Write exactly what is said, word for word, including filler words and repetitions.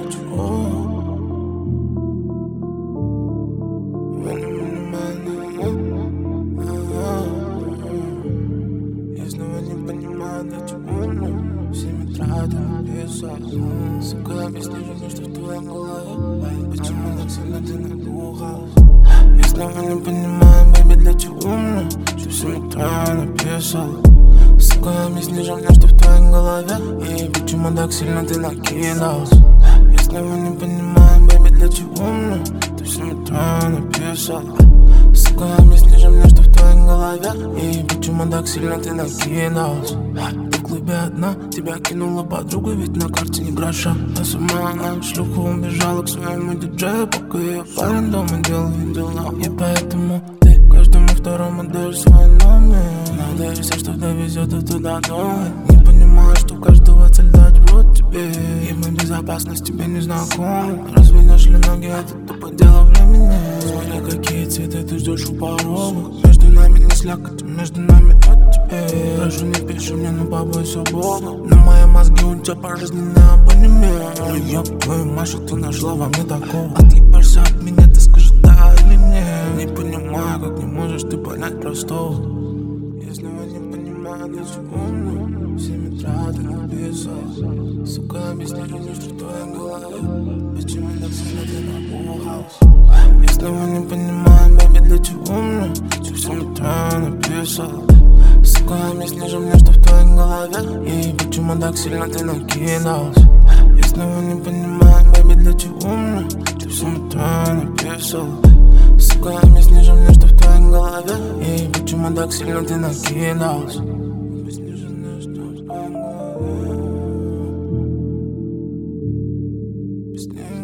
чего. Я снова не понимаю, для чего мне в семь утра ты написал. Сука, объясни мне, что в твоей голове. Почему так сильно ты надухалась? Я снова не понимаю, бэйби, для чего мне ты в семь утра написал. Сука, объясни же мне, что в твоей голове. И почему так сильно ты накидалась? Я снова не понимаю, бэйби, для чего мне ты в семь утра написал. Сука, объясни же мне, что в твоей голове. И почему так сильно ты накидалась? Ты в клубе одна, тебя кинула подруга, ведь на карте не гроша. А сама она шлюха убежала к своему диджею, пока ее парень дома делал дела. И поэтому ты каждому второму даешь свой номер. Надеешься, что довезет и туда дома. Не понимаешь, что каждого цель дать в рот тебе. И мы безопасность тебе не знакомы. Разве нашли ноги, это тупо дело времени. Смотря какие цветы ты ждешь у порога. Между нами не слякоть, между нами от тебе. Прошу, не пиши мне, но побойся Бога. На мои мозги у тебя пожизненный абонемент. Ну ёб твою мать, что ты нашла во мне такого. Отлипаешься от меня, ты скажи да или нет. Не понимаю, как не можешь ты понять простого. Я снова не понимаю, для чего мне в семь утра ты написал. Сука, объясни мне, что в твоей голове. Почему так сильно ты напугалась? Я снова не понимаю, бэйби, для чего мне ты в семь утра написал. Сука, объясни же мне, что в твоей голове. И почему так сильно ты накидалась? Я снова не понимаю, бэйби, для чего мне ты в семь утра написал. Сука, объясни же мне, что в твоей голове. И почему так сильно ты накидалась? Объясни же мне, что в твоей голове. Объясни.